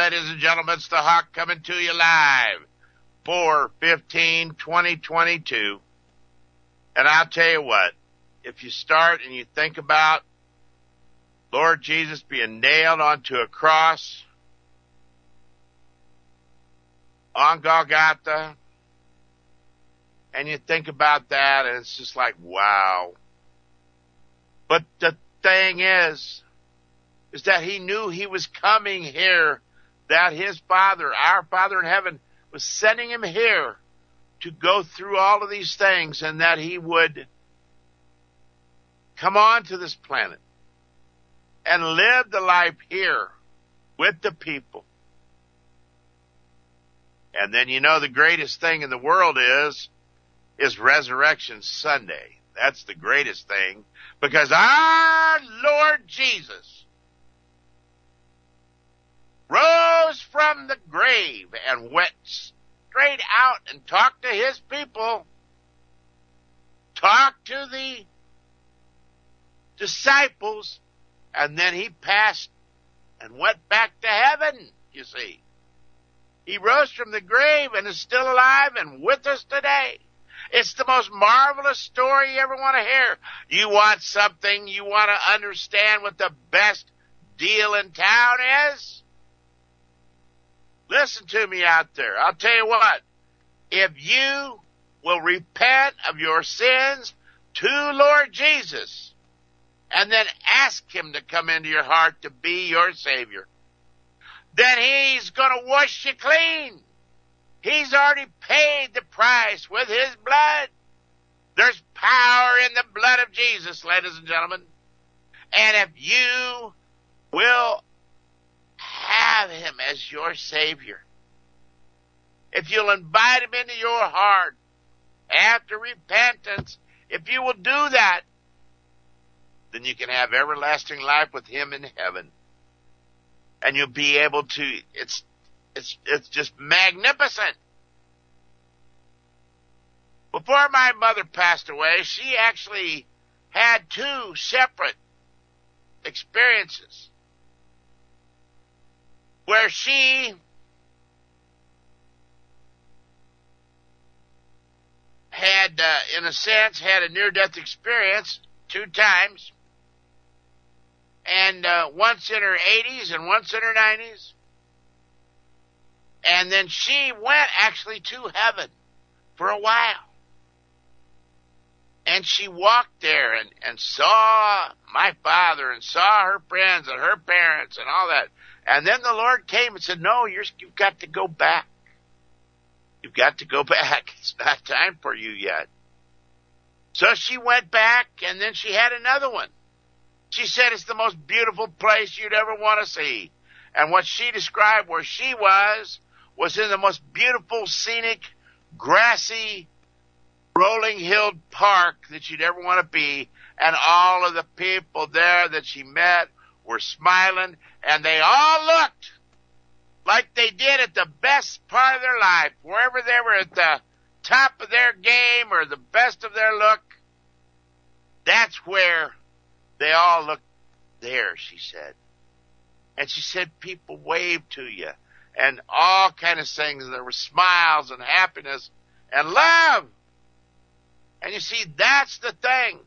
ladies and gentlemen. It's the Hawk coming to you live, 4/15/2022. And I'll tell you what, if you start and you think about Lord Jesus being nailed onto a cross on Golgotha, and you think about that, and it's just like, wow. But the thing is that he knew he was coming here, that his Father, our Father in heaven, was sending him here to go through all of these things, and that he would come on to this planet and live the life here with the people. And then, you know, the greatest thing in the world is Resurrection Sunday. That's the greatest thing, because our Lord Jesus rose from the grave and went straight out and talked to his people, talked to the disciples, and then he passed and went back to heaven, you see. He rose from the grave and is still alive and with us today. It's the most marvelous story you ever want to hear. You want something, you want to understand what the best deal in town is? Listen to me out there. I'll tell you what. If you will repent of your sins to Lord Jesus and then ask him to come into your heart to be your Savior, then he's going to wash you clean. He's already paid the price with his blood. There's power in the blood of Jesus, ladies and gentlemen. And if you will have him as your Savior, if you'll invite him into your heart after repentance, if you will do that, then you can have everlasting life with him in heaven. And you'll be able to, it's just magnificent. Before my mother passed away, she actually had two separate experiences where she had, in a sense, had a near-death experience 2 times. And once in her 80s and once in her 90s. And then she went actually to heaven for a while. And she walked there and saw my father and saw her friends and her parents and all that. And then the Lord came and said, no, you've got to go back. You've got to go back. It's not time for you yet. So she went back, and then she had another one. She said it's the most beautiful place you'd ever want to see. And what she described where she was in the most beautiful, scenic, grassy, rolling-hilled park that you'd ever want to be. And all of the people there that she met were smiling, and they all looked like they did at the best part of their life, wherever they were at the top of their game or the best of their look. That's where they all looked there, she said. And she said people waved to you and all kind of things. There were smiles and happiness and love. And you see, that's the thing.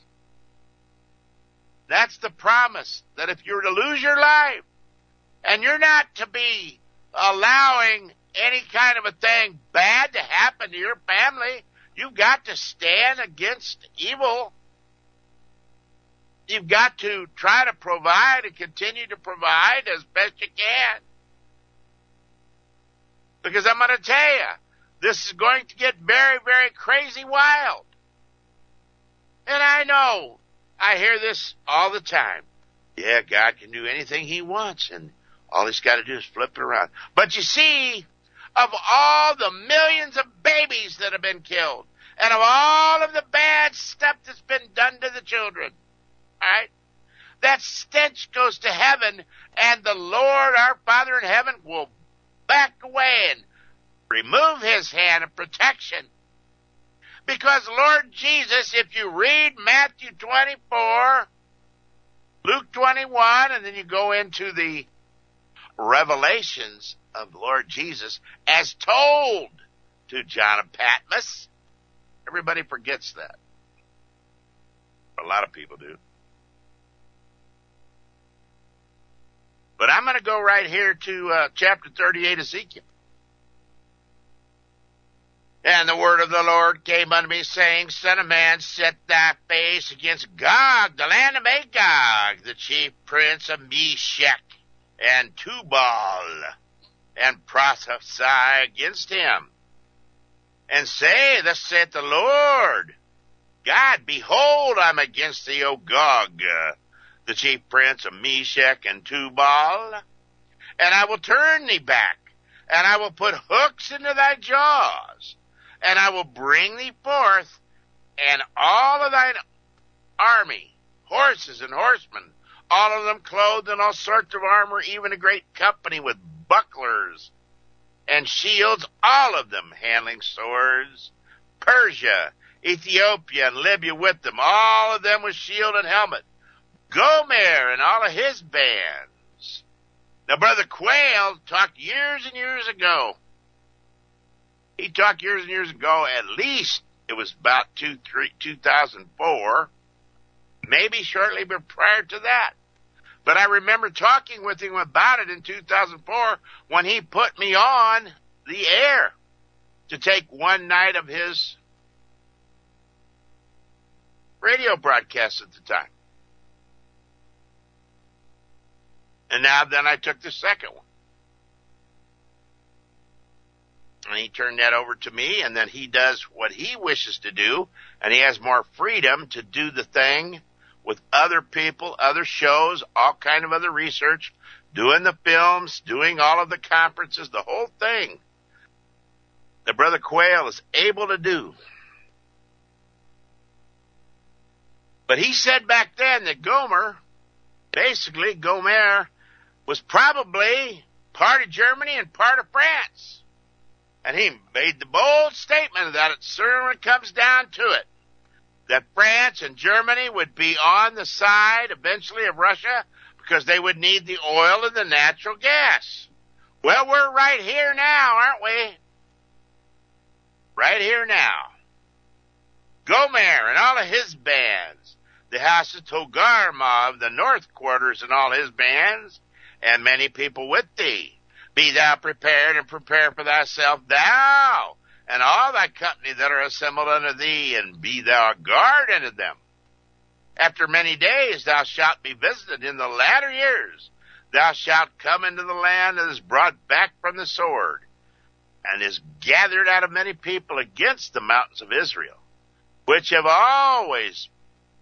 That's the promise, that if you're to lose your life and you're not to be allowing any kind of a thing bad to happen to your family, you've got to stand against evil. You've got to try to provide and continue to provide as best you can. Because I'm going to tell you, this is going to get very, very crazy wild. And I know, I hear this all the time. Yeah, God can do anything he wants, and all he's got to do is flip it around. But you see, of all the millions of babies that have been killed, and of all of the bad stuff that's been done to the children, right? That stench goes to heaven, and the Lord, our Father in heaven, will back away and remove his hand of protection. Because Lord Jesus, if you read Matthew 24, Luke 21, and then you go into the revelations of the Lord Jesus as told to John of Patmos. Everybody forgets that. A lot of people do. But I'm going to go right here to chapter 38, Ezekiel. And the word of the Lord came unto me, saying, Son of man, set thy face against Gog, the land of Magog, the chief prince of Meshech and Tubal, and prophesy against him. And say, Thus saith the Lord God, behold, I'm against thee, O Gog, the chief prince of Meshech and Tubal, and I will turn thee back, and I will put hooks into thy jaws, and I will bring thee forth, and all of thine army, horses and horsemen, all of them clothed in all sorts of armor, even a great company with bucklers and shields, all of them handling swords, Persia, Ethiopia, and Libya with them, all of them with shield and helmet, Gomer and all of his bands. Now, Brother Quayle talked years and years ago. He talked years and years ago, at least it was about 2004, maybe shortly prior to that. But I remember talking with him about it in 2004 when he put me on the air to take one night of his radio broadcast at the time. And now then I took the second one. And he turned that over to me, and then he does what he wishes to do, and he has more freedom to do the thing with other people, other shows, all kind of other research, doing the films, doing all of the conferences, the whole thing that Brother Quayle is able to do. But he said back then that Gomer was probably part of Germany and part of France. And he made the bold statement that it certainly comes down to it, that France and Germany would be on the side eventually of Russia because they would need the oil and the natural gas. Well, we're right here now, aren't we? Right here now. Gomer and all of his bands, the house of Togarmah of the north quarters and all his bands, and many people with thee. Be thou prepared, and prepare for thyself, thou, and all thy company that are assembled unto thee, and be thou a guard unto them. After many days thou shalt be visited in the latter years. Thou shalt come into the land that is brought back from the sword, and is gathered out of many people against the mountains of Israel, which have always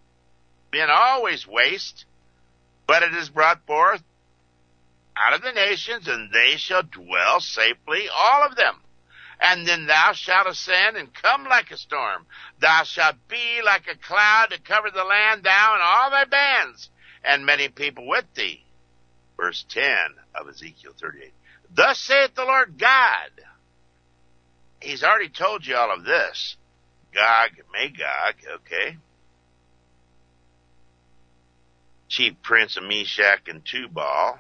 waste, but it is brought forth out of the nations, and they shall dwell safely, all of them. And then thou shalt ascend and come like a storm. Thou shalt be like a cloud to cover the land, thou and all thy bands, and many people with thee. Verse 10 of Ezekiel 38. Thus saith the Lord God. He's already told you all of this. Gog, Magog, okay. Chief prince of Meshech and Tubal.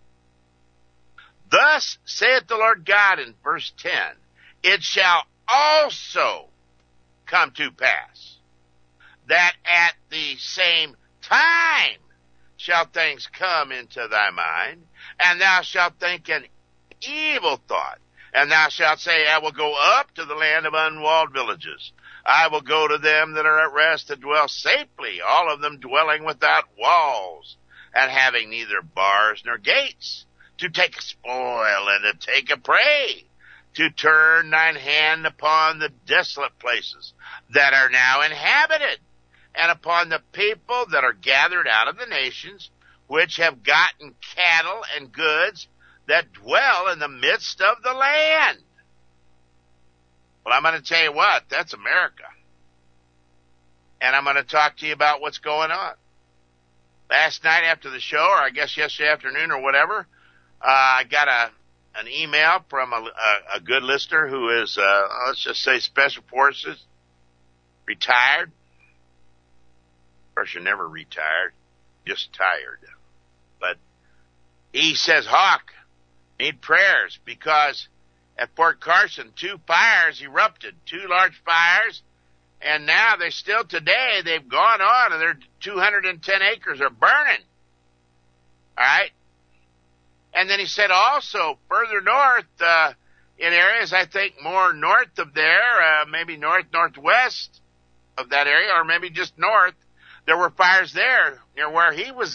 Thus saith the Lord God in verse 10, it shall also come to pass that at the same time shall things come into thy mind, and thou shalt think an evil thought, and thou shalt say, I will go up to the land of unwalled villages. I will go to them that are at rest to dwell safely, all of them dwelling without walls, and having neither bars nor gates, to take a spoil and to take a prey, to turn thine hand upon the desolate places that are now inhabited, and upon the people that are gathered out of the nations, which have gotten cattle and goods that dwell in the midst of the land. Well, I'm going to tell you what, that's America. And I'm going to talk to you about what's going on. Last night after the show, or I guess yesterday afternoon or whatever, I got an email from a good listener who is, let's just say, Special Forces, retired. Of course, you're never retired, just tired. But he says, Hawk, Need prayers, because at Fort Carson, 2 fires erupted, 2 large fires, and now they've gone on, and their 210 acres are burning. All right? And then he said also further north, in areas, I think more north of there, maybe northwest of that area, or maybe just north, there were fires there near where he was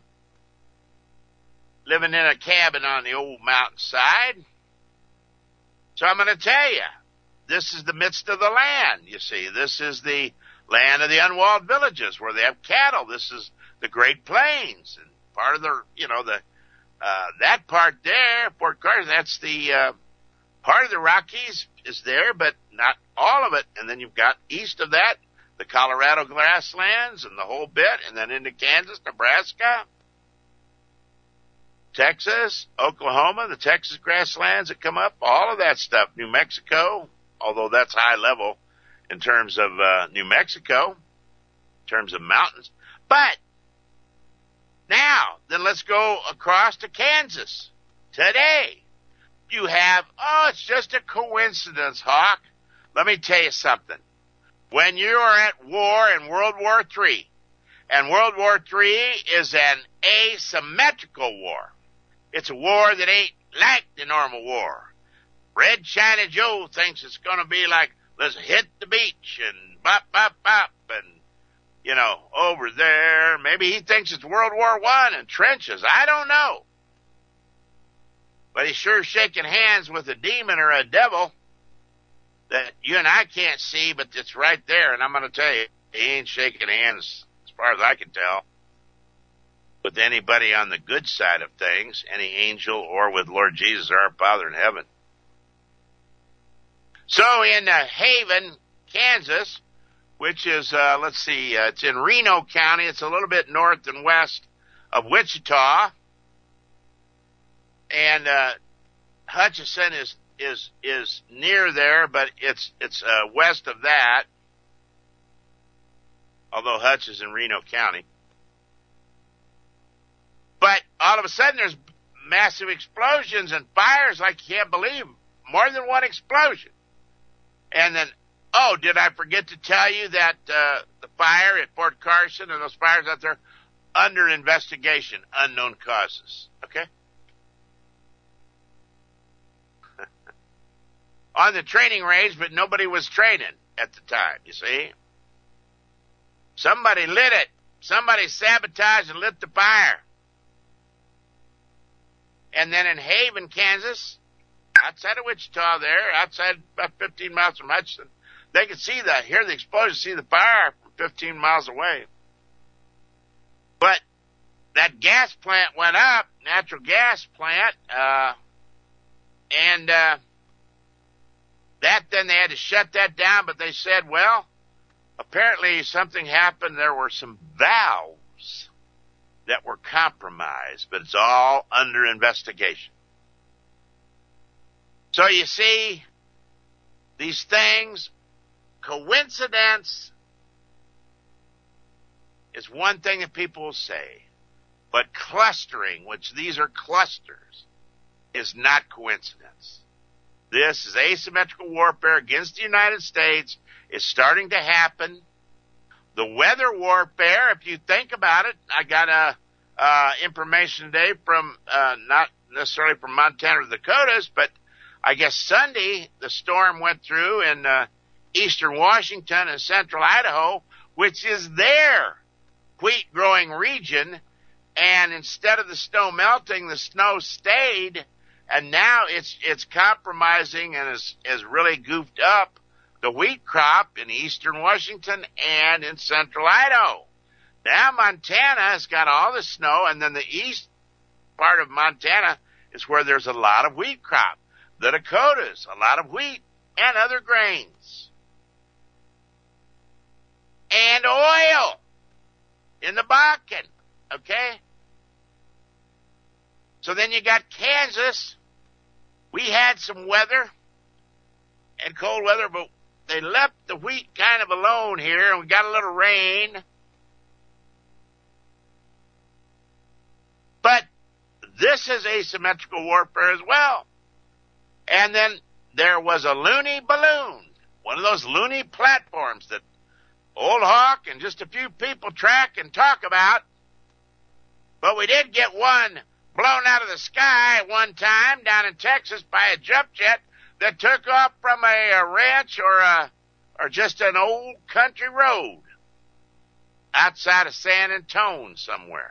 living in a cabin on the old mountainside. So I'm going to tell you, this is the midst of the land, you see. This is the land of the unwalled villages where they have cattle. This is the Great Plains. And part of the, that part there, Fort Carson, that's the part of the Rockies is there, but not all of it. And then you've got east of that, the Colorado grasslands and the whole bit, and then into Kansas, Nebraska, Texas, Oklahoma, the Texas grasslands that come up, all of that stuff. New Mexico, although that's high level in terms of New Mexico, in terms of mountains. But now, then let's go across to Kansas. Today, you have, it's just a coincidence, Hawk. Let me tell you something. When you are at war in World War III, and World War III is an asymmetrical war. It's a war that ain't like the normal war. Red China Joe thinks it's going to be like, let's hit the beach and bop, bop, bop, and, over there. Maybe he thinks it's World War I and trenches. I don't know. But he's sure shaking hands with a demon or a devil that you and I can't see, but it's right there. And I'm going to tell you, he ain't shaking hands, as far as I can tell, with anybody on the good side of things, any angel, or with Lord Jesus, our Father in heaven. So in Haven, Kansas, which is, it's in Reno County. It's a little bit north and west of Wichita. And Hutchinson is near there, but it's west of that, although Hutch is in Reno County. But all of a sudden there's massive explosions and fires like you can't believe. More than one explosion. And then, did I forget to tell you that the fire at Fort Carson and those fires out there, under investigation, unknown causes. Okay? On the training range, but nobody was training at the time, you see. Somebody lit it. Somebody sabotaged and lit the fire. And then in Haven, Kansas, outside of Wichita there, outside about 15 miles from Hutchinson, they could hear the explosion, see the fire from 15 miles away. But that gas plant went up, natural gas plant, and then they had to shut that down, but they said, well, apparently something happened. There were some valves that were compromised, but it's all under investigation. So you see, these things, coincidence is one thing that people will say, but clustering, which these are clusters, is not coincidence. This is asymmetrical warfare against the United States. It's starting to happen. The weather warfare, if you think about it, I got information today from, not necessarily from Montana or the Dakotas, but I guess Sunday the storm went through in eastern Washington and central Idaho, which is their wheat-growing region, and instead of the snow melting, the snow stayed, and now it's compromising and is really goofed up the wheat crop in eastern Washington and in central Idaho. Now Montana has got all the snow, and then the east part of Montana is where there's a lot of wheat crop. The Dakotas, a lot of wheat and other grains. And oil in the Bakken, okay? So then you got Kansas. We had some weather and cold weather, but they left the wheat kind of alone here, and we got a little rain. But This is asymmetrical warfare as well. And then there was a loony balloon, one of those loony platforms that Old Hawk and just a few people track and talk about. But we did get one blown out of the sky one time down in Texas by a jump jet that took off from a ranch or just an old country road outside of San Antonio somewhere.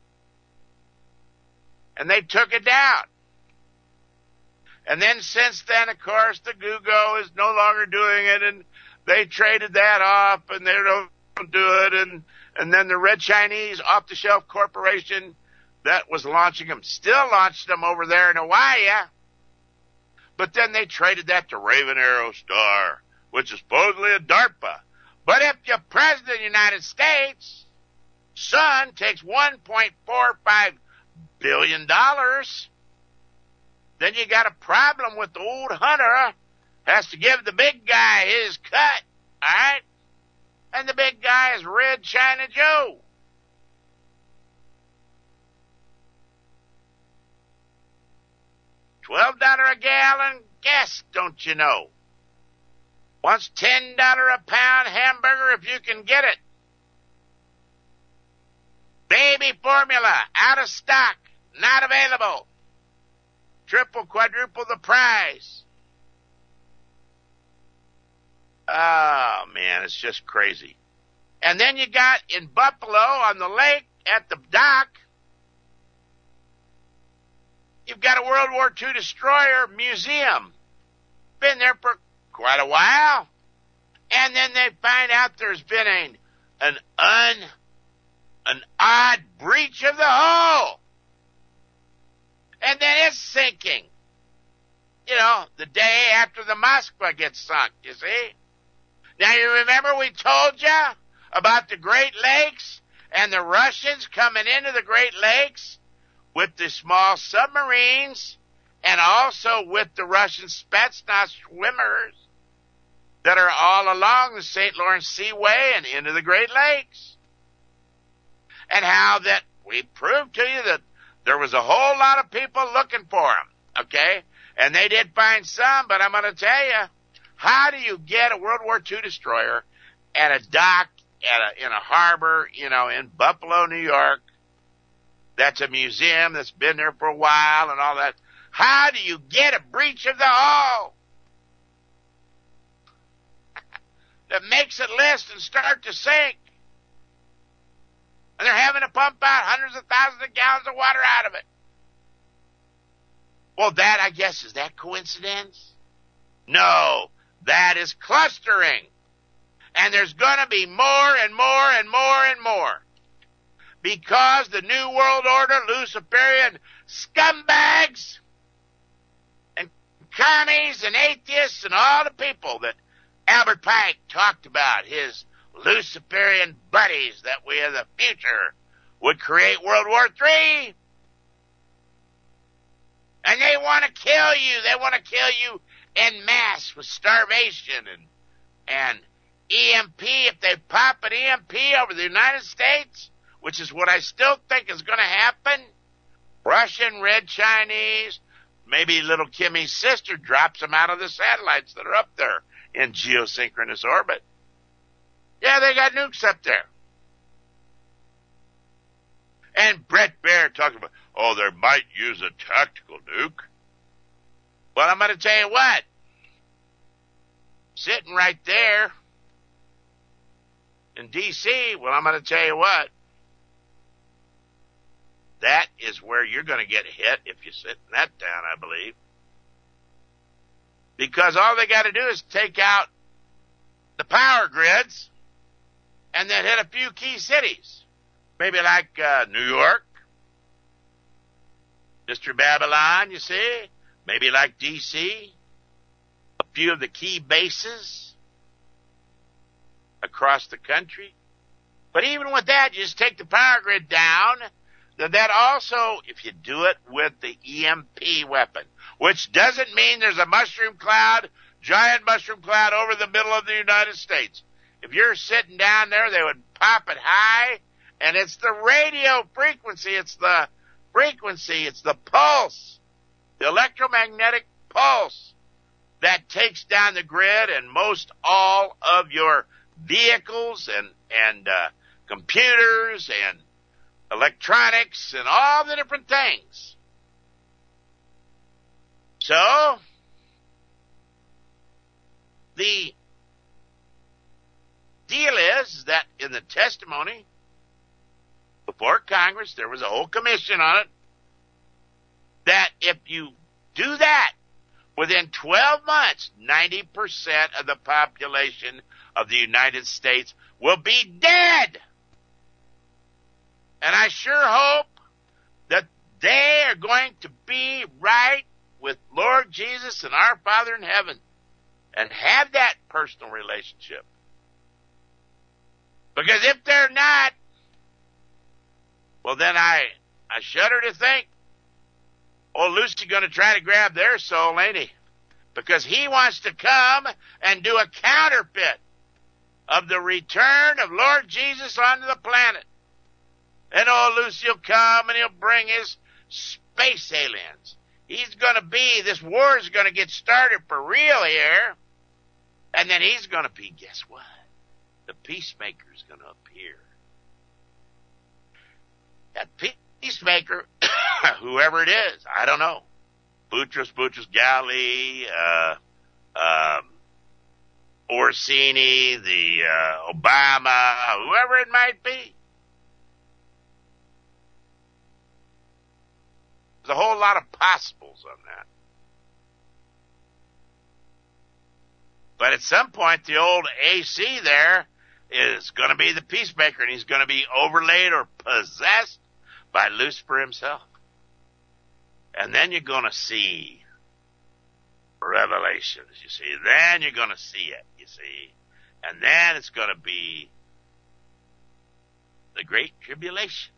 And they took it down. And then since then, of course, the Google is no longer doing it, and they traded that off, and they don't do it, and then the Red Chinese off-the-shelf corporation that was launching them still launched them over there in Hawaii, but then they traded that to Raven Aerostar, which is supposedly a DARPA. But if your president of the United States' son takes $1.45 billion, then you got a problem with the old hunter has to give the big guy his cut, all right? And the big guy is Red China Joe. $12 a gallon gas, don't you know? Wants $10 a pound hamburger if you can get it. Baby formula, out of stock, not available. Triple, quadruple the price. Oh, man, it's just crazy. And then you got in Buffalo on the lake at the dock, you've got a World War II destroyer museum. Been there for quite a while. And then they find out there's been an odd breach of the hull. And then it's sinking. You know, the day after the Moskva gets sunk, you see. Now, you remember we told you about the Great Lakes and the Russians coming into the Great Lakes with the small submarines and also with the Russian Spetsnaz swimmers that are all along the St. Lawrence Seaway and into the Great Lakes. And how that we proved to you that there was a whole lot of people looking for them, okay? And they did find some, but I'm going to tell you, how do you get a World War II destroyer at a dock, in a harbor, you know, in Buffalo, New York? That's a museum that's been there for a while and all that. How do you get a breach of the hull that makes it list and start to sink? And they're having to pump out hundreds of thousands of gallons of water out of it. Well, that, I guess, is that coincidence? No, that is clustering. And there's going to be more and more and more and more. Because the New World Order, Luciferian scumbags and commies and atheists and all the people that Albert Pike talked about, his Luciferian buddies that we in the future would create World War III. And they want to kill you. They want to kill you en masse with starvation and EMP. If they pop an EMP over the United States, which is what I still think is going to happen, Russian, Red Chinese, maybe little Kimmy's sister drops them out of the satellites that are up there in geosynchronous orbit. Yeah, they got nukes up there. And Brett Baer talks about, oh, they might use a tactical nuke. Well, I'm going to tell you what. Sitting right there in D.C., well, I'm going to tell you what. That is where you're going to get hit if you sit that down, I believe. Because all they got to do is take out the power grids and then hit a few key cities. Maybe like New York, Mystery Babylon, you see. Maybe like D.C., a few of the key bases across the country. But even with that, you just take the power grid down. Then that also, if you do it with the EMP weapon, which doesn't mean there's a mushroom cloud, giant mushroom cloud over the middle of the United States. If you're sitting down there, they would pop it high, and it's the radio frequency. It's the frequency. It's the pulse, the electromagnetic pulse that takes down the grid and most all of your vehicles and computers and electronics and all the different things. So, the deal is that in the testimony before Congress, there was a whole commission on it, that if you do that, within 12 months, 90% of the population of the United States will be dead. And I sure hope that they are going to be right with Lord Jesus and our Father in heaven and have that personal relationship. Because if they're not, well, then I shudder to think, old Lucy going to try to grab their soul, ain't he? Because he wants to come and do a counterfeit of the return of Lord Jesus onto the planet. And old Lucy will come and he'll bring his space aliens. He's going to be, this war is going to get started for real here. And then he's going to be, guess what? The peacemaker is going to appear. That peacemaker, whoever it is, I don't know. Boutros Ghali, Orsini, the Obama, whoever it might be. There's a whole lot of possibles on that. But at some point, the old AC there is going to be the peacemaker, and he's going to be overlaid or possessed by Lucifer himself. And then you're going to see revelations, you see. Then you're going to see it, you see. And then it's going to be the Great Tribulation.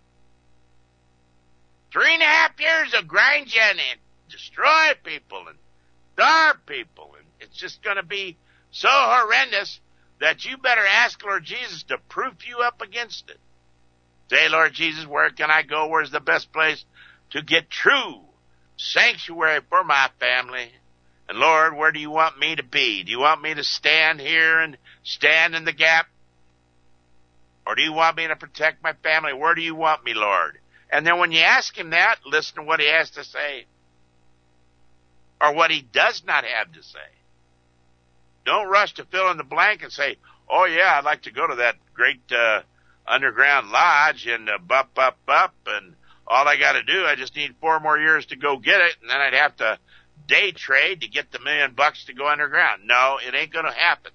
3.5 years of grind you and destroy people and starve people. And it's just going to be so horrendous that you better ask Lord Jesus to proof you up against it. Say, Lord Jesus, where can I go? Where's the best place to get true sanctuary for my family? And Lord, where do you want me to be? Do you want me to stand here and stand in the gap? Or do you want me to protect my family? Where do you want me, Lord? And then when you ask him that, listen to what he has to say. Or what he does not have to say. Don't rush to fill in the blank and say, oh yeah, I'd like to go to that great underground lodge and up, and all I got to do, I just need 4 more years to go get it, and then I'd have to day trade to get the $1 million to go underground. No, it ain't going to happen.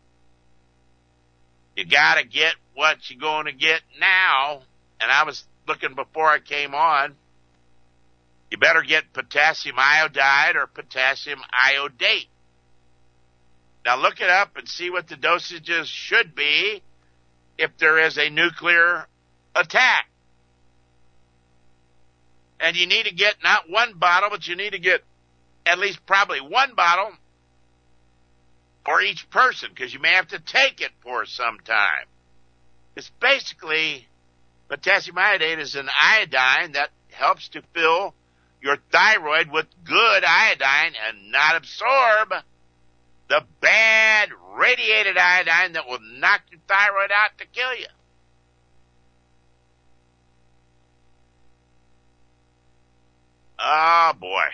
You got to get what you're going to get now. And I was looking before I came on. You better get potassium iodide or potassium iodate. Now look it up and see what the dosages should be if there is a nuclear attack. And you need to get not one bottle, but you need to get at least probably one bottle for each person, because you may have to take it for some time. It's basically, potassium iodate is an iodine that helps to fill your thyroid with good iodine and not absorb the bad radiated iodine that will knock your thyroid out to kill you. Oh, boy.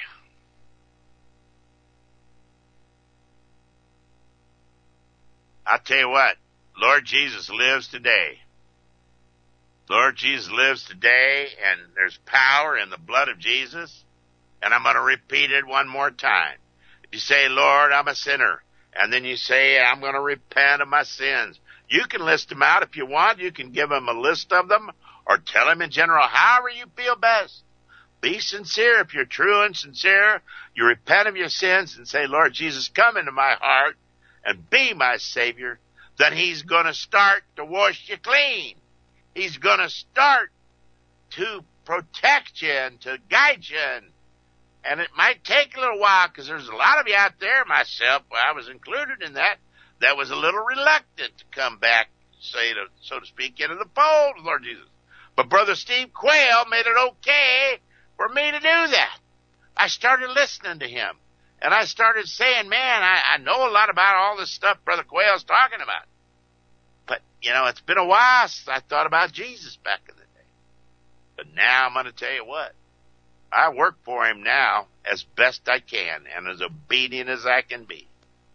I'll tell you what, Lord Jesus lives today. Lord Jesus lives today, and there's power in the blood of Jesus. And I'm going to repeat it one more time. If you say, Lord, I'm a sinner, and then you say, I'm going to repent of my sins, you can list them out if you want. You can give him a list of them, or tell him in general, however you feel best. Be sincere. If you're true and sincere, you repent of your sins and say, Lord Jesus, come into my heart and be my Savior. Then he's going to start to wash you clean. He's going to start to protect you and to guide you. And it might take a little while, because there's a lot of you out there, myself, I was included in that was a little reluctant to come back, so to speak, into the fold, Lord Jesus. But Brother Steve Quayle made it okay for me to do that. I started listening to him. And I started saying, man, I know a lot about all this stuff Brother Quayle's talking about. But, it's been a while since I thought about Jesus back in the day. But now I'm going to tell you what. I work for him now as best I can and as obedient as I can be.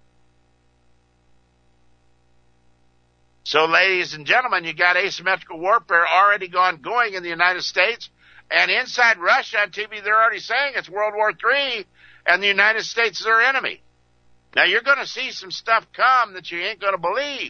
So, ladies and gentlemen, you got asymmetrical warfare already going in the United States. And inside Russia on TV, they're already saying it's World War III and the United States is their enemy. Now, you're going to see some stuff come that you ain't going to believe.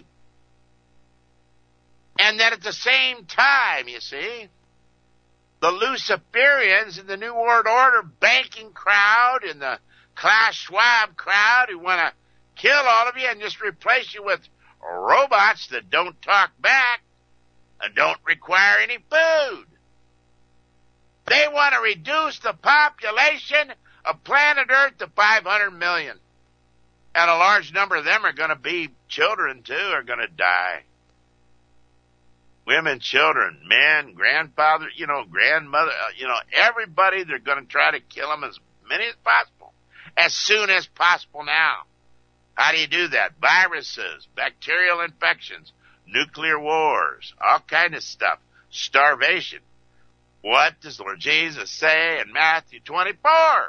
And then at the same time, you see, the Luciferians in the New World Order banking crowd and the Klaus Schwab crowd who want to kill all of you and just replace you with robots that don't talk back and don't require any food. They want to reduce the population of planet Earth to 500 million. And a large number of them are going to be children, too, are going to die. Women, children, men, grandfather, grandmother, everybody, they're going to try to kill them as many as possible. As soon as possible now. How do you do that? Viruses, bacterial infections, nuclear wars, all kind of stuff. Starvation. What does Lord Jesus say in Matthew 24?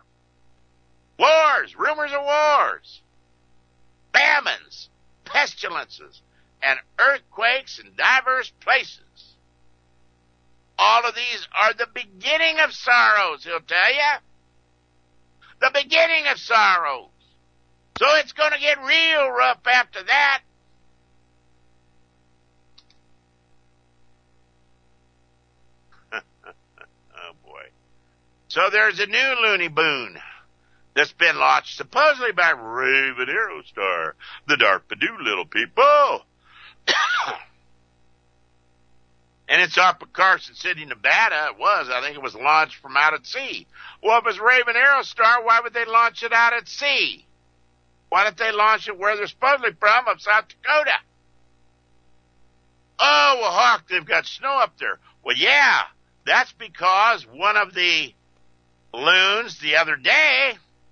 Wars, rumors of wars, famines, pestilences, and earthquakes in diverse places. All of these are the beginning of sorrows, he'll tell you. The beginning of sorrows. So it's going to get real rough after that. Oh, boy. So there's a new loony boon that's been launched supposedly by Raven Aerostar, the DARPA little people. And it's off of Carson City, Nevada. I think it was launched from out at sea. Well, if it's Raven Aerostar, why would they launch it out at sea? Why don't they launch it where they're supposedly from, up South Dakota? Oh, well, Hawk, they've got snow up there. Well, yeah, that's because one of the loons the other day,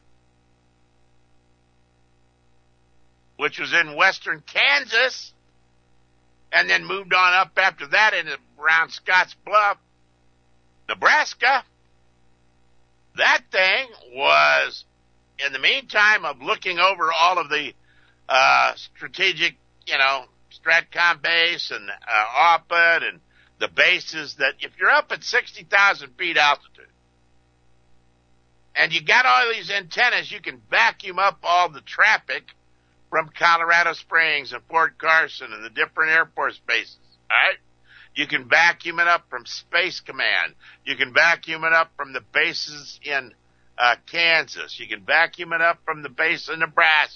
which was in western Kansas, and then moved on up after that into around Scotts Bluff, Nebraska, that thing was, in the meantime of looking over all of the strategic, STRATCOM base and OPID and the bases that if you're up at 60,000 feet altitude and you got all these antennas, you can vacuum up all the traffic from Colorado Springs and Fort Carson and the different Air Force bases, all right? You can vacuum it up from Space Command. You can vacuum it up from the bases in Kansas. You can vacuum it up from the base in Nebraska.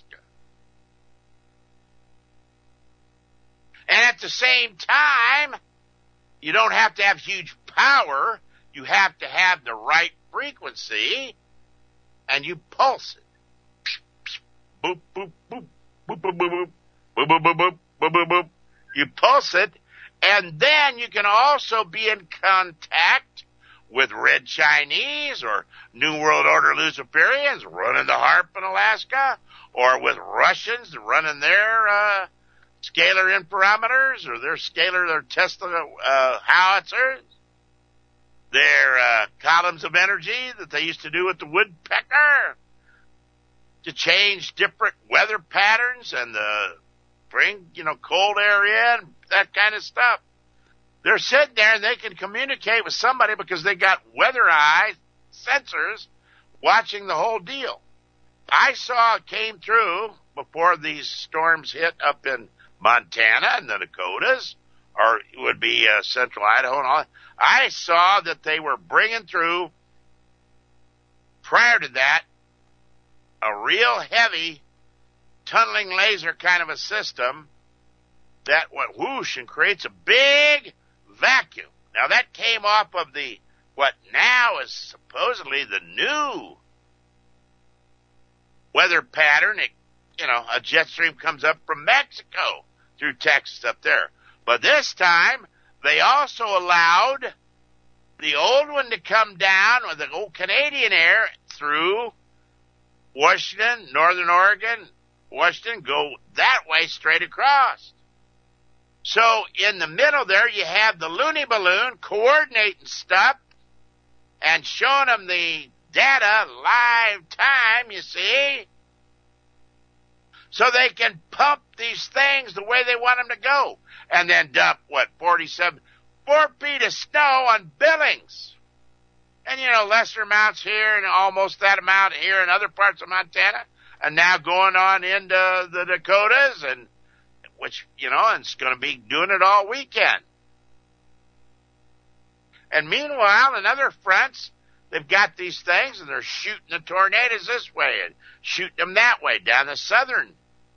And at the same time, you don't have to have huge power. You have to have the right frequency, and you pulse it. Boop, boop, boop, boop, boop, boop, boop, boop, boop, boop, boop, boop, boop. You pulse it, and then you can also be in contact with Red Chinese or New World Order Luciferians running the HARP in Alaska, or with Russians running their scalar interferometers or their Tesla howitzers, their columns of energy that they used to do with the woodpecker to change different weather patterns and bring, cold air in, that kind of stuff. They're sitting there and they can communicate with somebody because they got weather eye sensors watching the whole deal. I saw it came through before these storms hit up in Montana and the Dakotas, or it would be central Idaho and all. I saw that they were bringing through, prior to that, a real heavy tunneling laser kind of a system that went whoosh and creates a big vacuum. Now that came off of what now is supposedly the new weather pattern. A jet stream comes up from Mexico through Texas up there. But this time, they also allowed the old one to come down with the old Canadian air through Washington, Northern Oregon, Washington, go that way straight across. So in the middle there, you have the loony balloon coordinating stuff and showing them the data live time, you see, so they can pump these things the way they want them to go, and then dump, 4 feet of snow on Billings. And, lesser amounts here and almost that amount here in other parts of Montana, and now going on into the Dakotas, and which, and it's going to be doing it all weekend. And meanwhile, in other fronts, they've got these things, and they're shooting the tornadoes this way and shooting them that way down the southern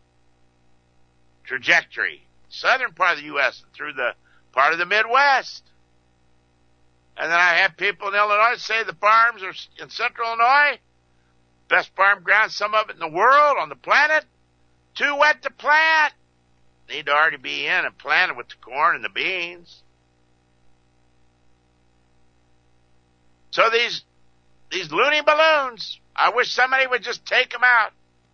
trajectory, southern part of the U.S. and through the part of the Midwest. And then I have people in Illinois say the farms are in central Illinois, best farm ground, some of it in the world, on the planet, too wet to plant. Need to already be in and planted with the corn and the beans. So these loony balloons, I wish somebody would just take them out.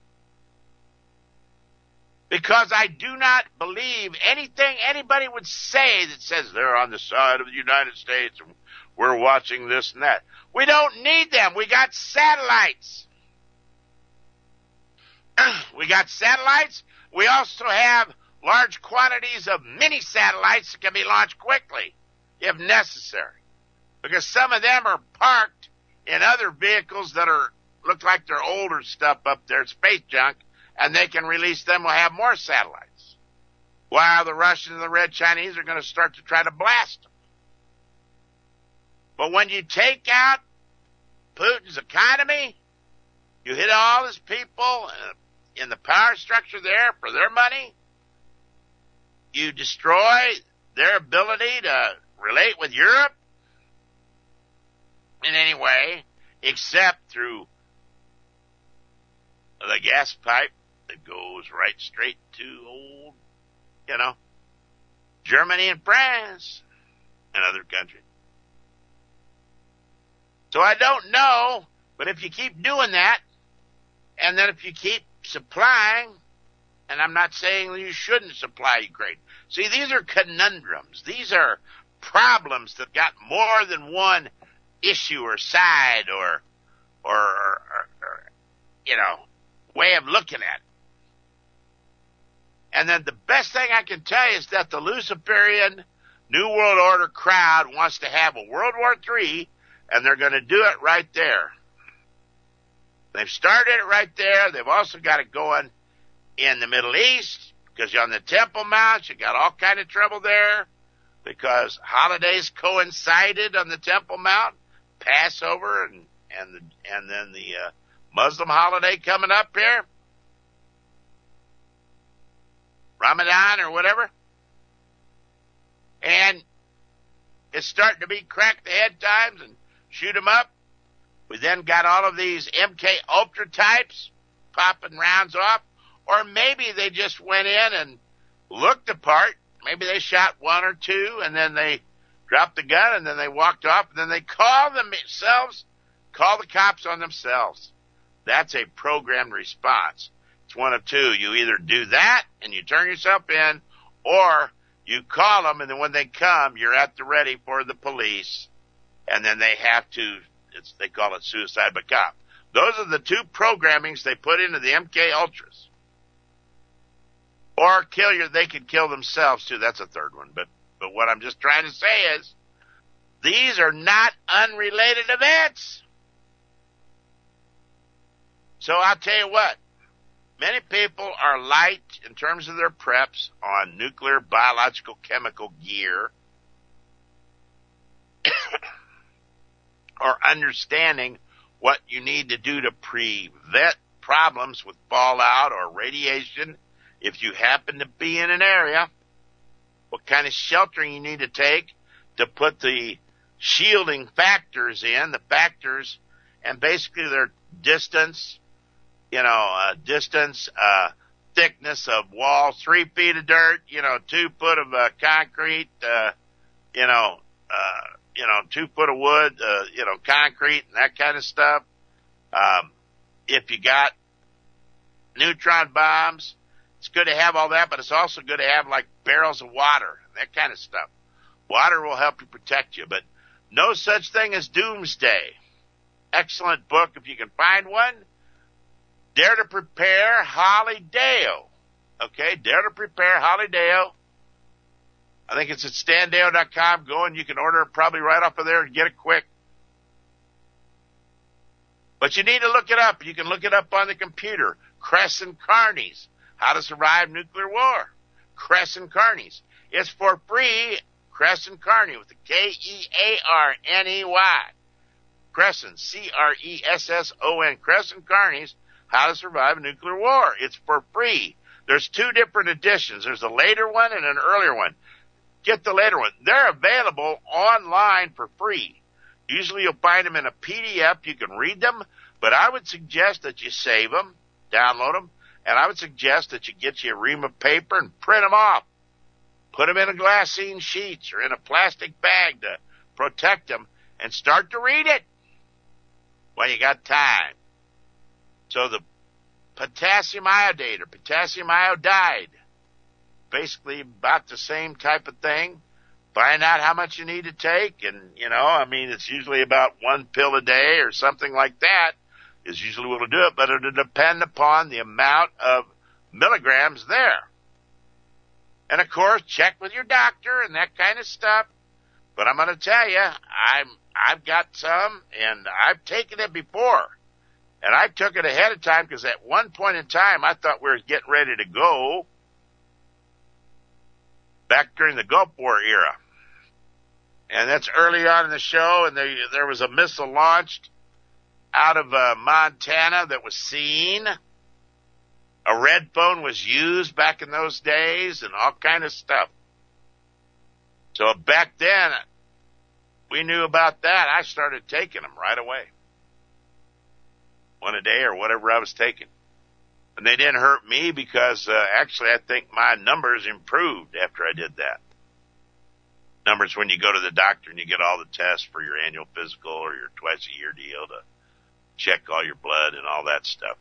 Because I do not believe anything anybody would say that says they're on the side of the United States and we're watching this and that. We don't need them. We got satellites. We got satellites. We also have large quantities of mini satellites that can be launched quickly if necessary. Because some of them are parked in other vehicles that look like they're older stuff up there, space junk, and they can release them. We'll have more satellites. While the Russians and the Red Chinese are going to start to try to blast them. But when you take out Putin's economy, you hit all his people in the power structure there for their money, you destroy their ability to relate with Europe in any way except through the gas pipe that goes right straight to old, Germany and France and other countries. So I don't know, but if you keep doing that, and then if you keep supplying, and I'm not saying you shouldn't supply Ukraine. See, these are conundrums. These are problems that got more than one issue or side or way of looking at it. And then the best thing I can tell you is that the Luciferian New World Order crowd wants to have a World War III, and they're going to do it right there. They've started it right there. They've also got it going in the Middle East, because on the Temple Mount, you got all kind of trouble there, because holidays coincided on the Temple Mount, Passover, and then the Muslim holiday coming up here, Ramadan or whatever, and it's starting to be crack the head times and shoot them up. We then got all of these MK Ultra types popping rounds off, or maybe they just went in and looked the part. Maybe they shot one or two, and then they dropped the gun, and then they walked off, and then they call the cops on themselves. That's a programmed response. It's one of two. You either do that and you turn yourself in, or you call them, and then when they come, you're at the ready for the police, and then they have to, they call it suicide by cop. Those are the two programmings they put into the MK Ultras. Or they could kill themselves too. That's a third one. But what I'm just trying to say is, these are not unrelated events. So I'll tell you what, many people are light in terms of their preps on nuclear, biological, chemical gear, or understanding what you need to do to prevent problems with fallout or radiation if you happen to be in an area, what kind of sheltering you need to take to put the shielding factors in, and basically their distance, thickness of wall, 3 feet of dirt, 2 foot of concrete, 2 foot of wood, concrete and that kind of stuff. If you got neutron bombs, it's good to have all that, but it's also good to have like barrels of water, that kind of stuff. Water will help you protect you, but no such thing as doomsday. Excellent book if you can find one. Dare to Prepare, Holly Dale. Okay, Dare to Prepare, Holly Dale. I think it's at standale.com. Go and you can order it probably right off of there and get it quick. But you need to look it up. You can look it up on the computer. Crescent Carneys, How to Survive Nuclear War. Crescent Carneys. It's for free. Crescent Carney with the Kearney. Crescent, Cresson. Crescent Carneys, How to Survive a Nuclear War. It's for free. There's 2 different editions. There's a later one and an earlier one. Get the later one. They're available online for free. Usually you'll find them in a PDF. You can read them, but I would suggest that you save them, download them, and I would suggest that you get you a ream of paper and print them off. Put them in a glassine sheets or in a plastic bag to protect them and start to read it while you got time. So the potassium iodate or potassium iodide, basically about the same type of thing. Find out how much you need to take, and, it's usually about 1 pill a day or something like that is usually what will do it, but it'll depend upon the amount of milligrams there. And, of course, check with your doctor and that kind of stuff. But I'm going to tell you, I've got some, and I've taken it before. And I took it ahead of time because at one point in time, I thought we were getting ready to go back during the Gulf War era. And that's early on in the show, and there was a missile launched out of Montana that was seen. A red phone was used back in those days and all kind of stuff. So back then, we knew about that. I started taking them right away. 1 a day or whatever I was taking. And they didn't hurt me because actually I think my numbers improved after I did that. Numbers when you go to the doctor and you get all the tests for your annual physical or your twice-a-year deal to check all your blood and all that stuff.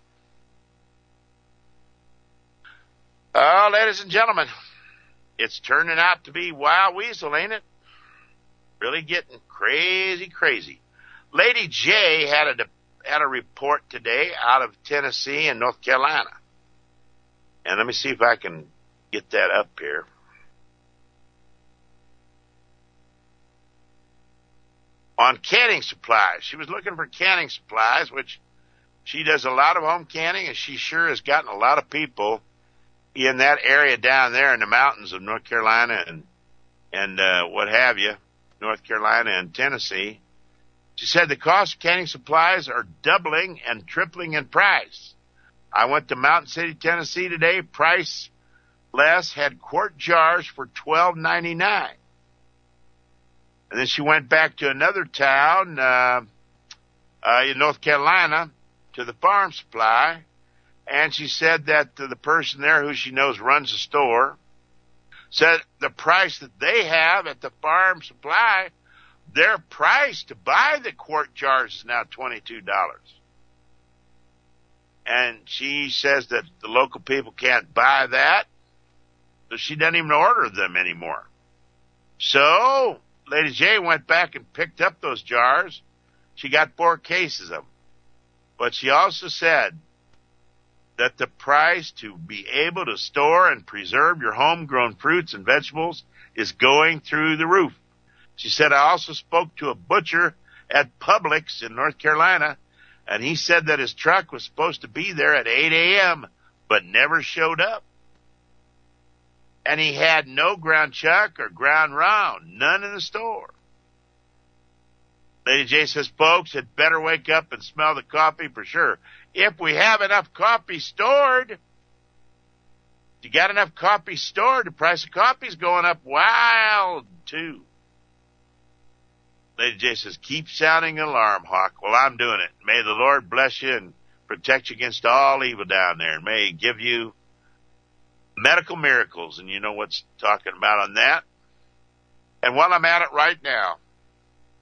Oh, ladies and gentlemen, it's turning out to be Wild Weasel, ain't it? Really getting crazy. Lady J had a report today out of Tennessee and North Carolina. And let me see if I can get that up here. On canning supplies. She was looking for canning supplies, which she does a lot of home canning, and she sure has gotten a lot of people in that area down there in the mountains of North Carolina and what have you, North Carolina and Tennessee. She said the cost of canning supplies are doubling and tripling in price. I went to Mountain City, Tennessee today. Price less, had quart jars for $12.99. And then she went back to another town in North Carolina to the farm supply. And she said that the person there who she knows runs the store said the price that they have at the farm supply, their price to buy the quart jars is now $22. And she says that the local people can't buy that, so she doesn't even order them anymore. So Lady J went back and picked up those jars. She got 4 cases of them. But she also said that the price to be able to store and preserve your homegrown fruits and vegetables is going through the roof. She said, I also spoke to a butcher at Publix in North Carolina, and he said that his truck was supposed to be there at 8 a.m., but never showed up. And he had no ground chuck or ground round, none in the store. Lady J says, folks had better wake up and smell the coffee for sure. If we have enough coffee stored, if you got enough coffee stored, the price of coffee's going up wild, too. Lady J says, keep sounding an alarm, Hawk. Well, I'm doing it. May the Lord bless you and protect you against all evil down there. And may He give you medical miracles. And you know what's talking about on that. And while I'm at it right now,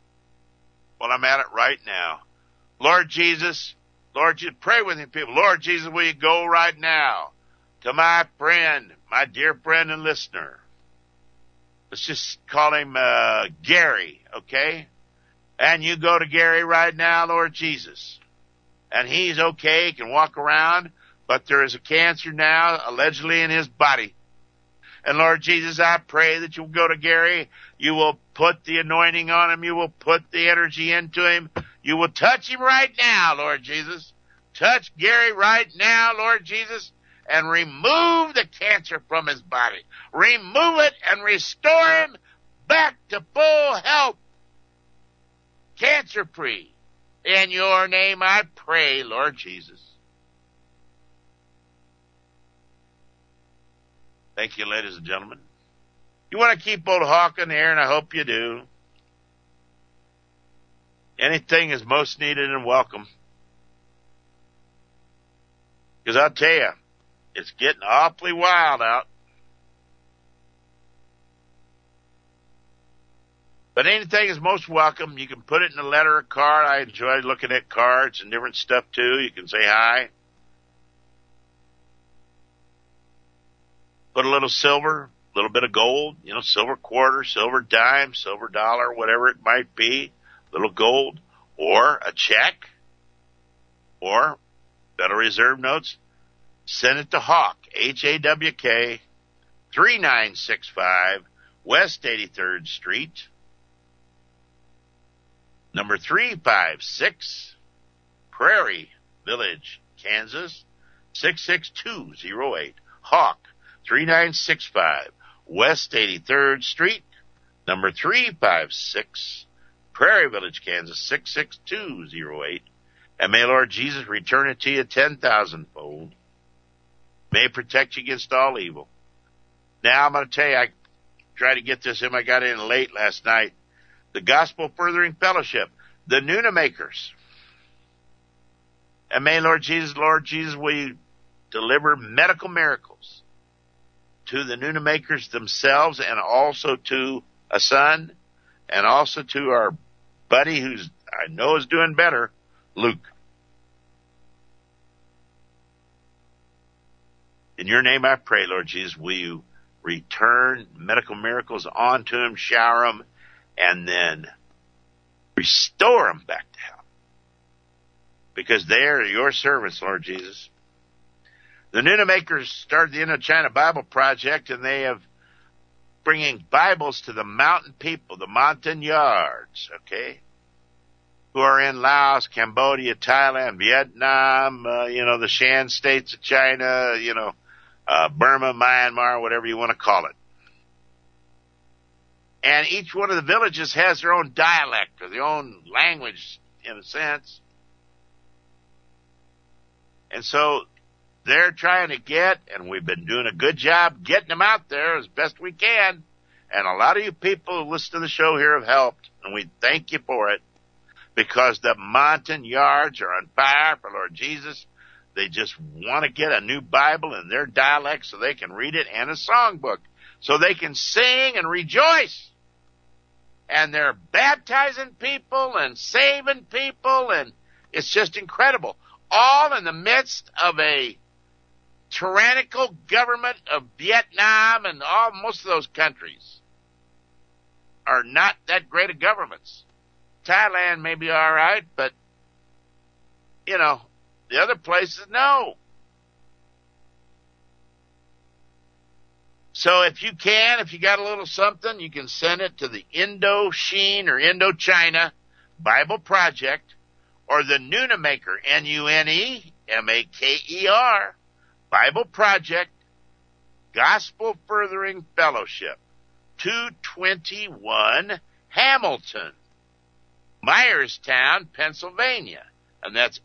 while I'm at it right now. Lord Jesus, pray with me, people. Lord Jesus, will you go right now to my friend, my dear friend and listener. Let's just call him Gary, okay? And you go to Gary right now, Lord Jesus. And he's okay, he can walk around, but there is a cancer now allegedly in his body. And Lord Jesus, I pray that you'll go to Gary. You will put the anointing on him. You will put the energy into him. You will touch him right now, Lord Jesus. Touch Gary right now, Lord Jesus, and remove the cancer from his body. Remove it and restore him back to full health, cancer-free. In your name I pray, Lord Jesus. Thank you, ladies and gentlemen. You want to keep old Hawk in the air, and I hope you do. Anything is most needed and welcome. Because I'll tell you, it's getting awfully wild out. But anything is most welcome. You can put it in a letter or card. I enjoy looking at cards and different stuff, too. You can say hi. Put a little silver, a little bit of gold, silver quarter, silver dime, silver dollar, whatever it might be, a little gold, or a check, or Federal Reserve notes. Send it to Hawk, H-A-W-K, 3965 West 83rd Street, number 356, Prairie Village, Kansas, 66208. Hawk, 3965 West 83rd Street, number 356, Prairie Village, Kansas, 66208. And may Lord Jesus return it to you 10,000-fold. May it protect you against all evil. Now I'm going to tell you, I tried to get this in. I got in late last night. The Gospel Furthering Fellowship, the Nunamakers. And may Lord Jesus, will you deliver medical miracles to the Nunamakers themselves, and also to a son, and also to our buddy who's, I know, is doing better, Luke. In your name I pray, Lord Jesus, will you return medical miracles onto him, shower them, and then restore them back to health. Because they are your servants, Lord Jesus. The Nunamakers started the Indochina Bible Project, and they have bringing Bibles to the mountain people, the Montagnards, okay, who are in Laos, Cambodia, Thailand, Vietnam, the Shan states of China, Burma, Myanmar, whatever you want to call it. And each one of the villages has their own dialect or their own language, in a sense. And so they're trying to get, and we've been doing a good job getting them out there as best we can. And a lot of you people who listen to the show here have helped, and we thank you for it, because the Montagnards are on fire for Lord Jesus. They just want to get a new Bible in their dialect so they can read it, and a songbook so they can sing and rejoice. And they're baptizing people and saving people, and it's just incredible. All in the midst of a tyrannical government of Vietnam, and most of those countries are not that great of governments. Thailand may be all right, but, the other places, no. So if you got a little something, you can send it to the Indochine or Indochina Bible Project, or the Nunamaker, Nunemaker, Bible Project, Gospel Furthering Fellowship, 221 Hamilton, Myerstown, Pennsylvania. And that's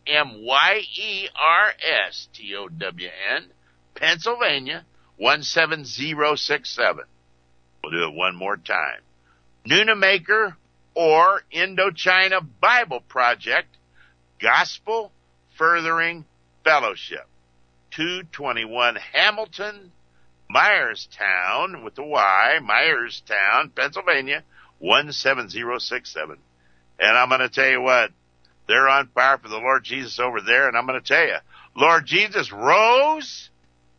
Myerstown, Pennsylvania, 17067. We'll do it one more time. Nunamaker or Indochina Bible Project, Gospel Furthering Fellowship, 221 Hamilton, Myerstown, with a Y, Myerstown, Pennsylvania, 17067. And I'm going to tell you what, they're on fire for the Lord Jesus over there. And I'm going to tell you, Lord Jesus rose,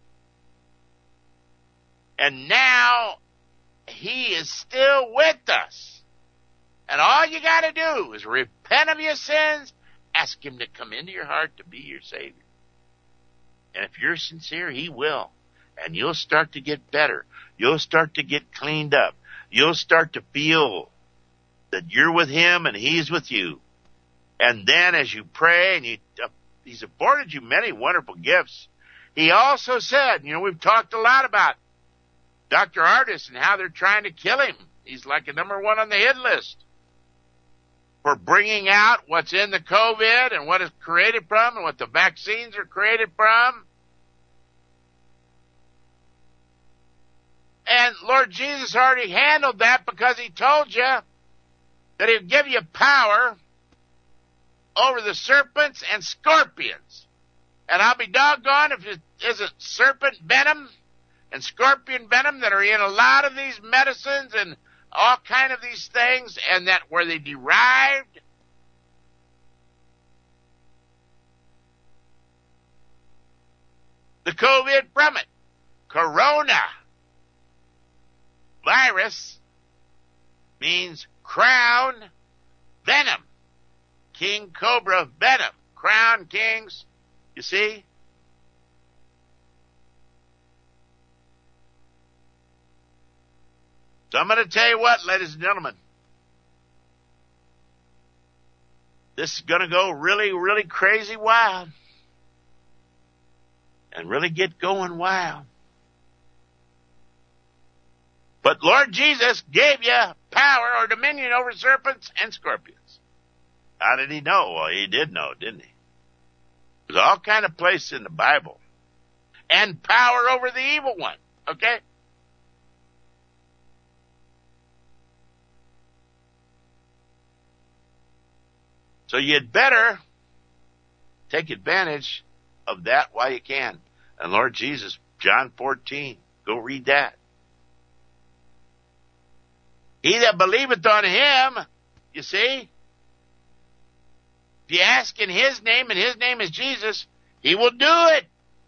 and now he is still with us. And all you got to do is repent of your sins, ask him to come into your heart to be your Savior. And if you're sincere, he will. And you'll start to get better. You'll start to get cleaned up. You'll start to feel that you're with him and he's with you. And then as you pray, and he's afforded you many wonderful gifts. He also said, we've talked a lot about Dr. Ardis and how they're trying to kill him. He's like a number one on the hit list for bringing out what's in the COVID and what it's created from and what the vaccines are created from. And Lord Jesus already handled that because he told you that he'd give you power over the serpents and scorpions. And I'll be doggone if it isn't serpent venom and scorpion venom that are in a lot of these medicines and all kind of these things, and that where they derived. The COVID from it. Corona virus means crown venom. King Cobra venom. Crown kings. You see? So I'm going to tell you what, ladies and gentlemen. This is going to go really, really crazy wild. And really get going wild. But Lord Jesus gave you power or dominion over serpents and scorpions. How did he know? Well, he did know, didn't he? There's all kind of places in the Bible. And power over the evil one. Okay? So you'd better take advantage of that while you can. And Lord Jesus, John 14, go read that. He that believeth on him, you see, if you ask in his name, and his name is Jesus, he will do it.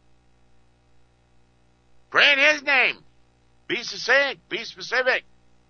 Pray in his name. Be specific. Be specific.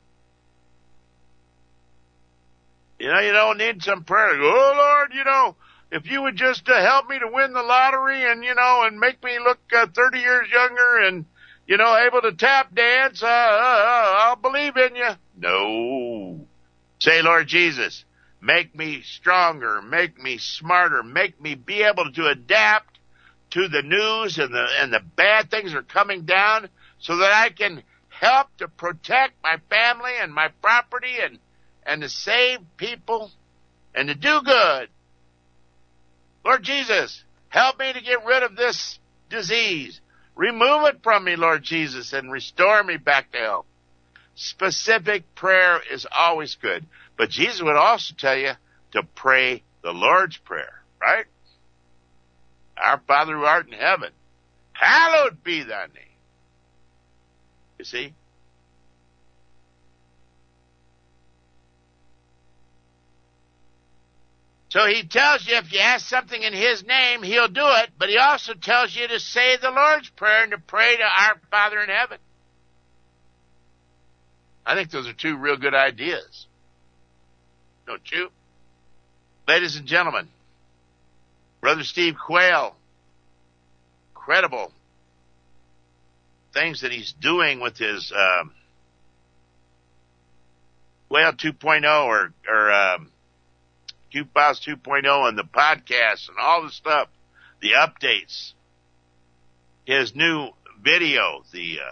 You don't need some prayer. Oh, Lord, if you would just help me to win the lottery and, and make me look 30 years younger and, able to tap dance, I'll believe in you. No. Say, Lord Jesus, make me stronger, make me smarter, make me be able to adapt to the news and the bad things are coming down so that I can help to protect my family and my property and to save people and to do good. Lord Jesus, help me to get rid of this disease. Remove it from me, Lord Jesus, and restore me back to health. Specific prayer is always good. But Jesus would also tell you to pray the Lord's Prayer, right? Our Father who art in heaven, hallowed be thy name. You see? So he tells you if you ask something in his name, he'll do it, but he also tells you to say the Lord's Prayer and to pray to our Father in heaven. I think those are two real good ideas. Don't you? Ladies and gentlemen, Brother Steve Quayle, incredible things that he's doing with his Quayle 2.0 or Q-Files 2.0 and the podcast and all the stuff, the updates, his new video,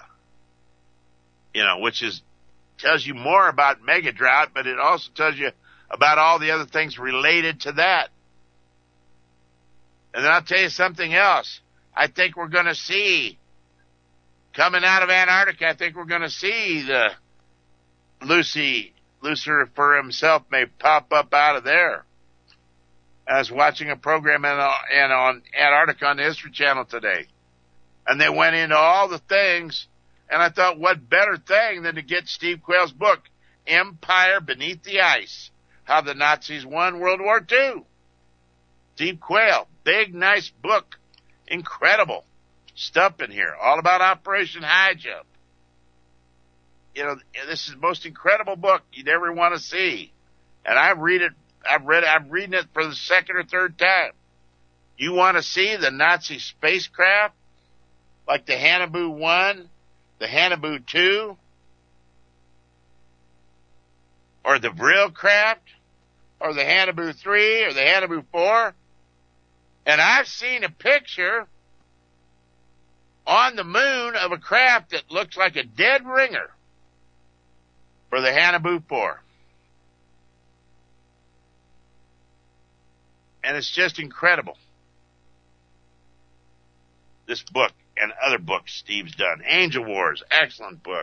which tells you more about mega drought, but it also tells you about all the other things related to that. And then I'll tell you something else. I think we're going to see, coming out of Antarctica, I think we're going to see the Lucifer himself may pop up out of there. I was watching a program on Antarctica on the History Channel today. And they went into all the things, and I thought, what better thing than to get Steve Quayle's book, Empire Beneath the Ice, how the Nazis won World War II. Steve Quayle, big, nice book. Incredible stuff in here. All about Operation High Jump. You know, this is the most incredible book you'd ever want to see. And I'm reading it for the second or third time. You want to see the Nazi spacecraft? Like the Haunebu 1, the Haunebu 2, or the Vril craft, or the Haunebu 3, or the Haunebu 4. And I've seen a picture on the moon of a craft that looks like a dead ringer for the Haunebu 4. And it's just incredible. This book and other books Steve's done. Angel Wars, excellent book.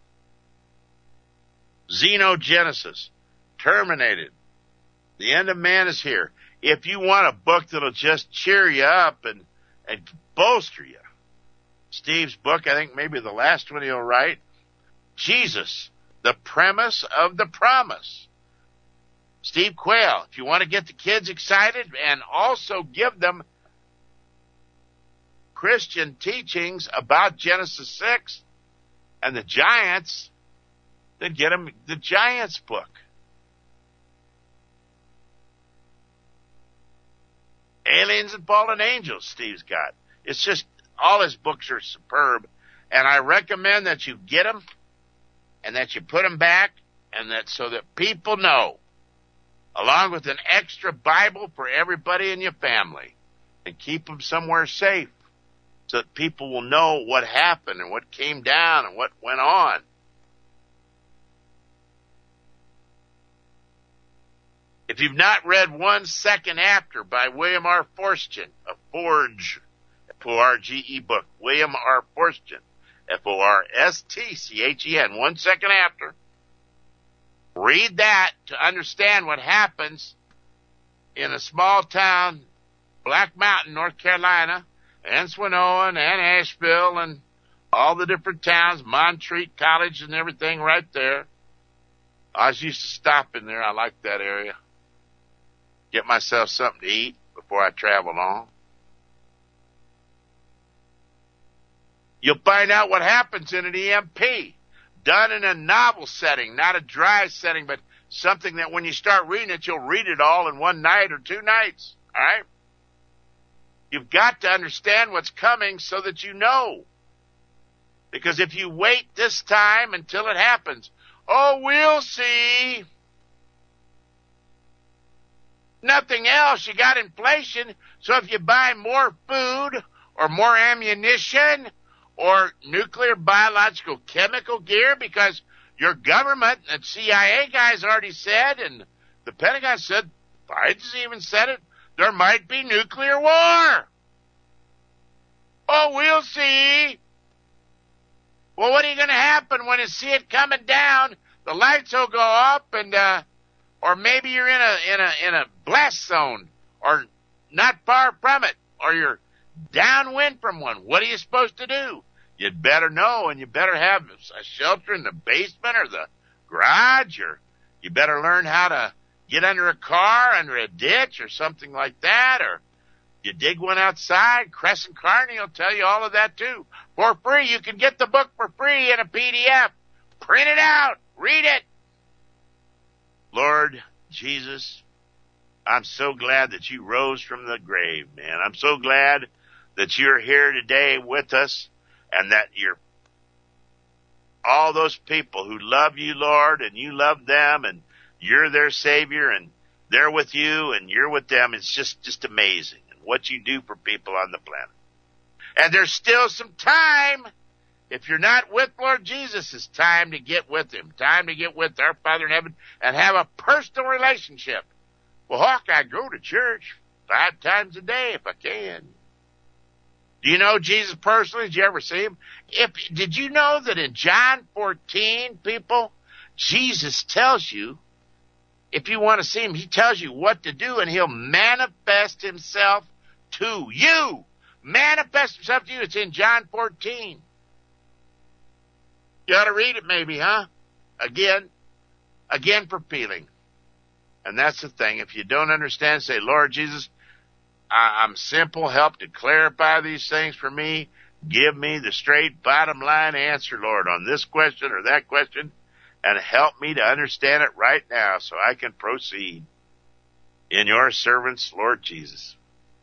Xenogenesis, Terminated, The End of Man is Here. If you want a book that'll just cheer you up and bolster you, Steve's book, I think maybe the last one he'll write, Jesus, The Premise of the Promise. Steve Quayle, if you want to get the kids excited and also give them Christian teachings about Genesis 6 and the giants, then get them the Giants book. Aliens and Fallen Angels, Steve's got. It's just, all his books are superb, and I recommend that you get them and that you put them back, and that so that people know, along with an extra Bible for everybody in your family, and keep them somewhere safe so that people will know what happened and what came down and what went on. If you've not read 1 Second After by William R. Forstchen, a Forge, F-O-R-G-E book, William R. Forstchen, F-O-R-S-T-C-H-E-N, 1 Second After, read that to understand what happens in a small town, Black Mountain, North Carolina, and Swinoa and Asheville and all the different towns, Montreat College and everything right there. I was used to stop in there. I like that area. Get myself something to eat before I travel on. You'll find out what happens in an EMP, done in a novel setting, not a dry setting, but something that when you start reading it, you'll read it all in one night or 2 nights. All right? You've got to understand what's coming so that you know. Because if you wait this time until it happens, oh, we'll see. Nothing else. You got inflation. So if you buy more food or more ammunition or nuclear, biological, chemical gear, because your government and CIA guys already said, and the Pentagon said, Biden's even said it, there might be nuclear war. Oh, we'll see. Well, what are you going to happen when you see it coming down? The lights will go up, and or maybe you're in a blast zone, or not far from it, or you're downwind from one. What are you supposed to do? You'd better know, and you better have a shelter in the basement or the garage, or you better learn how to get under a car, under a ditch, or something like that, or you dig one outside. Crescent Carney will tell you all of that too. For free. You can get the book for free in a PDF. Print it out. Read it. Lord Jesus, I'm so glad that you rose from the grave, man. I'm so glad that you're here today with us, and that you're all those people who love you, Lord, and you love them, and you're their Savior, and they're with you, and you're with them. It's just amazing what you do for people on the planet. And there's still some time. If you're not with Lord Jesus, it's time to get with him. Time to get with our Father in heaven and have a personal relationship. Well, Hawk, I go to church 5 times a day if I can. Do you know Jesus personally? Did you ever see him? Did you know that in John 14, people, Jesus tells you, if you want to see him, he tells you what to do, and he'll manifest himself to you. Manifest himself to you. It's in John 14. You ought to read it maybe, huh? Again for feeling. And that's the thing. If you don't understand, say, Lord Jesus, I'm simple. Help to clarify these things for me. Give me the straight bottom line answer, Lord, on this question or that question, and help me to understand it right now so I can proceed. In your servants, Lord Jesus.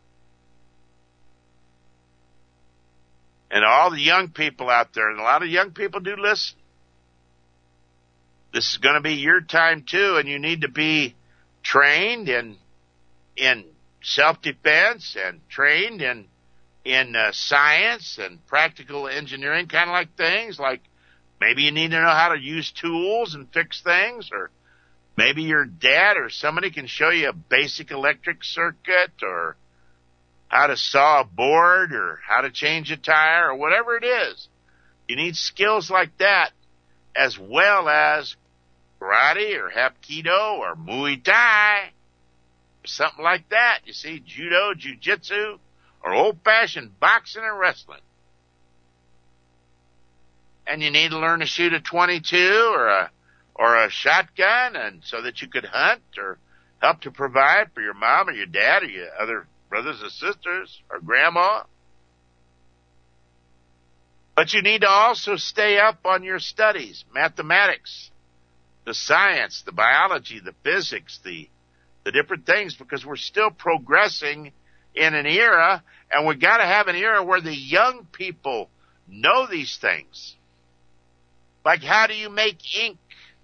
And all the young people out there, and a lot of young people do listen. This is going to be your time too, and you need to be trained in self-defense and trained in science and practical engineering kind of like things. Like maybe you need to know how to use tools and fix things, or maybe your dad or somebody can show you a basic electric circuit, or how to saw a board, or how to change a tire, or whatever it is. You need skills like that, as well as karate or hapkido or Muay Thai, or something like that. You see, judo, jiu-jitsu, or old-fashioned boxing and wrestling. And you need to learn to shoot a .22 or a shotgun, and so that you could hunt or help to provide for your mom or your dad or your other brothers and sisters or grandma. But you need to also stay up on your studies, mathematics, the science, the biology, the physics, the different things, because we're still progressing in an era, and we got to have an era where the young people know these things. Like, how do you make ink?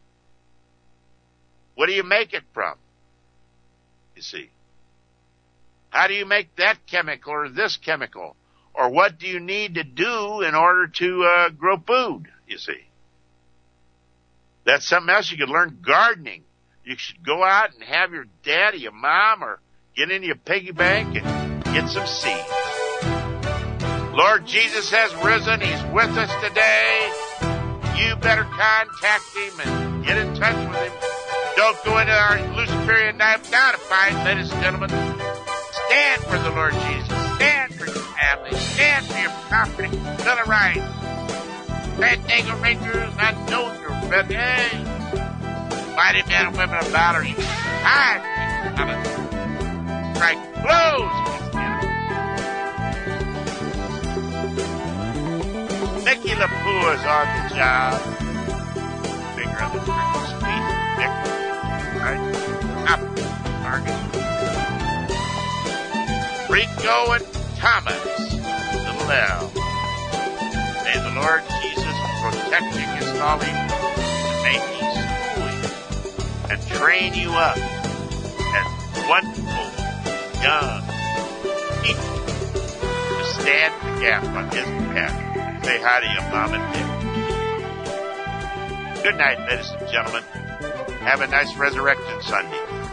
What do you make it from? You see. How do you make that chemical or this chemical? Or what do you need to do in order to grow food, you see? That's something else. You could learn gardening. You should go out and have your dad or your mom or get into your piggy bank and get some seeds. Lord Jesus has risen. He's with us today. You better contact him and get in touch with him. Don't go into our Luciferian night without a fight, ladies and gentlemen. Stand for the Lord Jesus. Stand for your family. Stand for your property. Bill of Rights. Fandango Rangers, I know you're ready. Hey. Mighty men and women of valor. High. Strike blows. Mickey LaPoo is on the job. Finger on the trigger. Speed. Nick. Right? Up. Target. Rico and Thomas. Little L. May the Lord Jesus protect you against all evil, and make you school you, and train you up as wonderful young people to stand the gap on his behalf. Say hi to your mom and dad. Good night, ladies and gentlemen. Have a nice Resurrection Sunday.